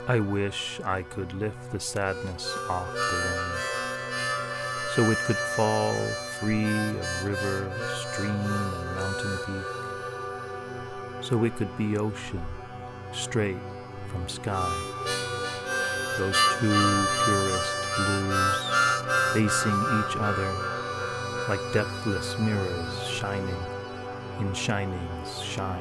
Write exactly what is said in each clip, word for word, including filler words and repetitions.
I wish I could lift the sadness off the rain, so it could fall free of river, stream, and mountain peak, so it could be ocean, straight from sky. Those two purest blues facing each other like depthless mirrors shining in shining's shine.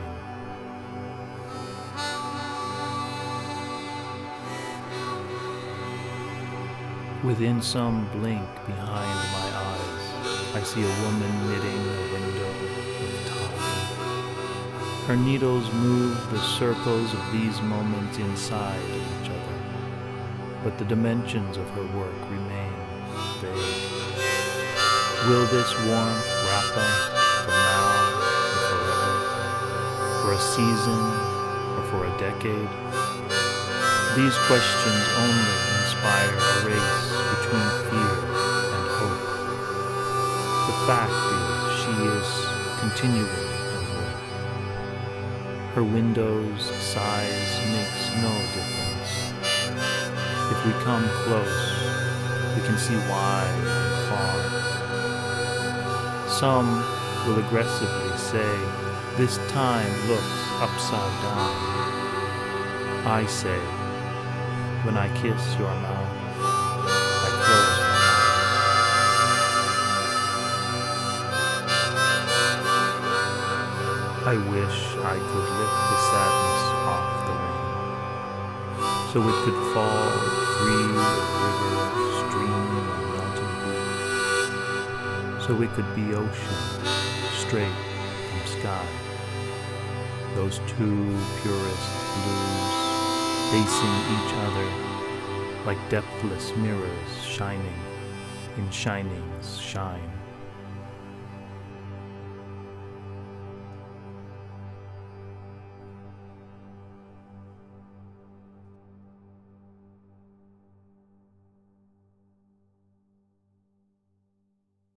Within some blink behind my eyes, I see a woman knitting a window of time. Her needles move the circles of these moments inside each other, but the dimensions of her work remain vague. Will this warmth wrap us for now or forever, for a season or for a decade? These questions only inspire a race between fear and hope. The fact is, she is continuing her work. Her window's size makes no difference. If we come close, we can see wide and far. Some will aggressively say, this time looks upside down. I say, when I kiss your mouth, I close my eyes. I wish I could lift the sadness off the rain, so it could fall free of river, stream, and mountain peak, so it could be ocean, straight from sky. Those two purest blues facing each other like depthless mirrors shining in shining's shine.